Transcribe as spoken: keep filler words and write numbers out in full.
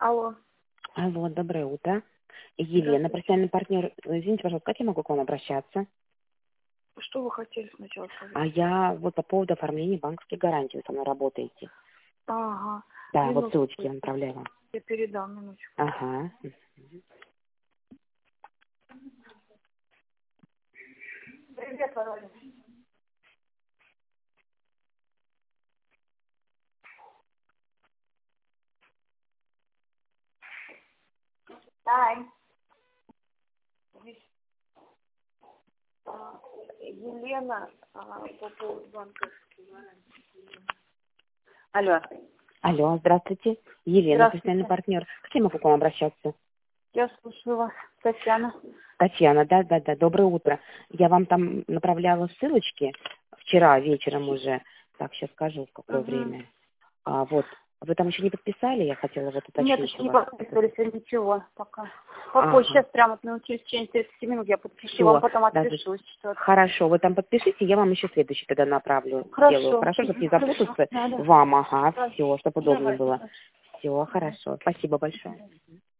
Алло. Алло, доброе утро. Елена, профессиональный партнер. Извините, пожалуйста, как я могу к вам обращаться? Что вы хотели сначала сказать? А я вот по поводу оформления банковской гарантии, вы со мной работаете. Ага. Да, вот Минутку. ссылочки я направляю вам. Я передам минуточку. Ага. Привет, Володя. Тань. А, Елена, а, по поводу банковской гарантии. Алло. Алло, здравствуйте. Елена, Здравствуйте. профессиональный партнер. Как я могу к вам обращаться? Я слушаю вас, Татьяна. Татьяна, да, да, да, доброе утро. Я вам там направляла ссылочки вчера вечером уже. Так, сейчас скажу, в какое Угу. время. А, вот, вы там еще не подписали, я хотела вот Нет, уточнить еще у не вас. подписывались, ничего пока. Попозже, Ага. сейчас прямо ну, через тридцать минут я подпишу, Всё, вам потом да, отпишусь. Что-то. хорошо, вы там подпишите, я вам еще следующий тогда направлю, Хорошо. сделаю. Хорошо, чтобы не Хорошо. запутаться Да, да. вам, ага, Да. все, чтобы удобнее Давайте. было. Все, хорошо, спасибо большое.